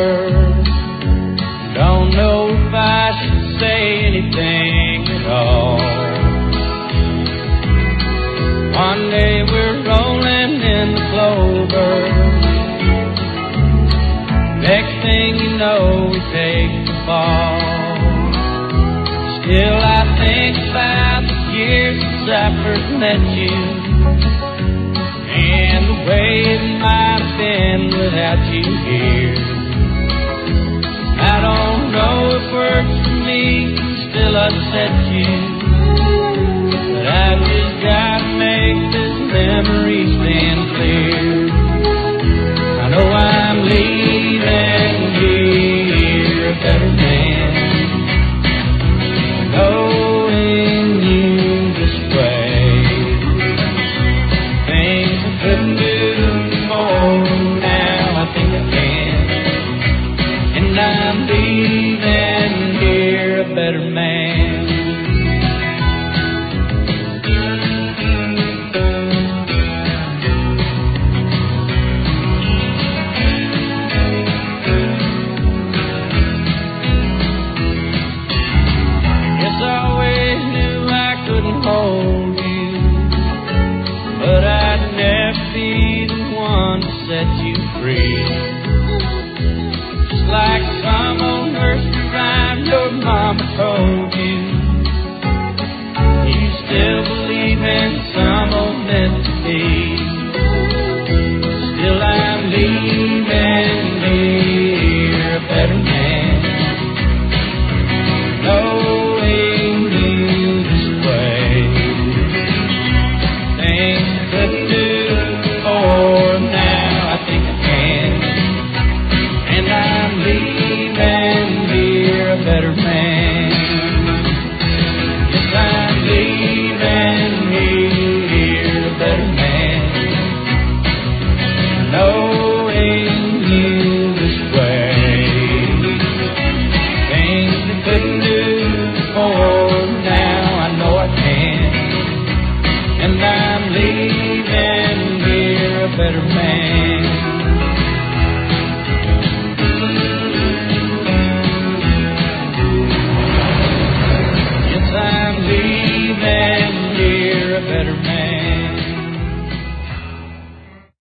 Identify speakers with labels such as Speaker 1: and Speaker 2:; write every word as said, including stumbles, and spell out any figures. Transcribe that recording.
Speaker 1: over. Don't know if I should say anything at all. One day we're rolling in the clover. Next thing you know, we take the fall. Still I think about the years since I first met you, and the way it might have been without you here.